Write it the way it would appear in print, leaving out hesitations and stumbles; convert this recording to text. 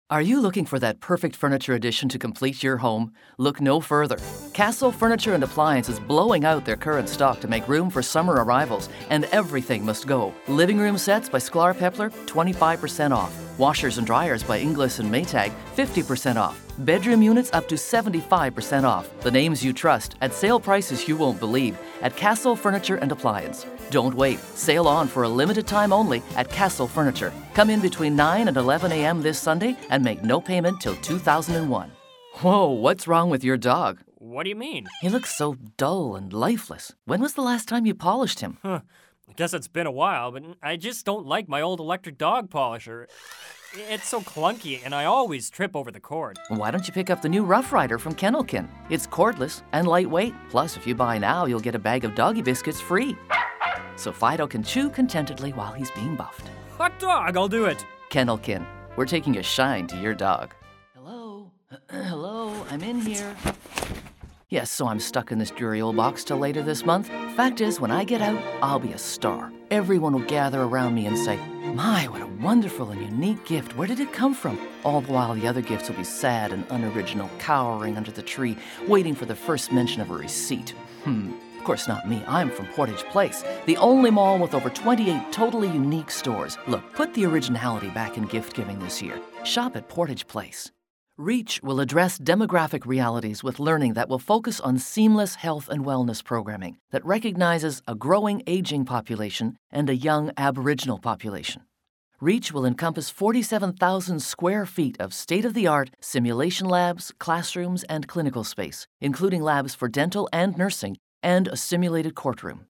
Are you looking for that perfect furniture addition to complete your home? Look no further. Castle Furniture and Appliance is blowing out their current stock to make room for summer arrivals, and everything must go. Living room sets by Sklar Pepler, 25% off. Washers and dryers by Inglis and Maytag, 50% off. Bedroom units up to 75% off. The names you trust at sale prices you won't believe at Castle Furniture and Appliance. Don't wait. Sale on for a limited time only at Castle Furniture. Come in between 9 and 11 a.m. this Sunday and make no payment till 2001. Whoa, what's wrong with your dog? What do you mean? He looks so dull and lifeless. When was the last time you polished him? I guess it's been a while, but I just don't like my old electric dog polisher. It's so clunky, and I always trip over the cord. Why don't you pick up the new Rough Rider from Kennelkin? It's cordless and lightweight. Plus, if you buy now, you'll get a bag of doggy biscuits free. So Fido can chew contentedly while he's being buffed. Hot dog, I'll do it. Kennelkin, we're taking a shine to your dog. Hello? Hello, I'm in here. Yes, so I'm stuck in this dreary old box till later this month. Fact is, when I get out, I'll be a star. Everyone will gather around me and say, "My, what a wonderful and unique gift. Where did it come from?" All the while the other gifts will be sad and unoriginal, cowering under the tree, waiting for the first mention of a receipt. Of course, not me. I'm from Portage Place, the only mall with over 28 totally unique stores. Look, put the originality back in gift giving this year. Shop at Portage Place. REACH will address demographic realities with learning that will focus on seamless health and wellness programming that recognizes a growing aging population and a young Aboriginal population. REACH will encompass 47,000 square feet of state-of-the-art simulation labs, classrooms, and clinical space, including labs for dental and nursing, and a simulated courtroom.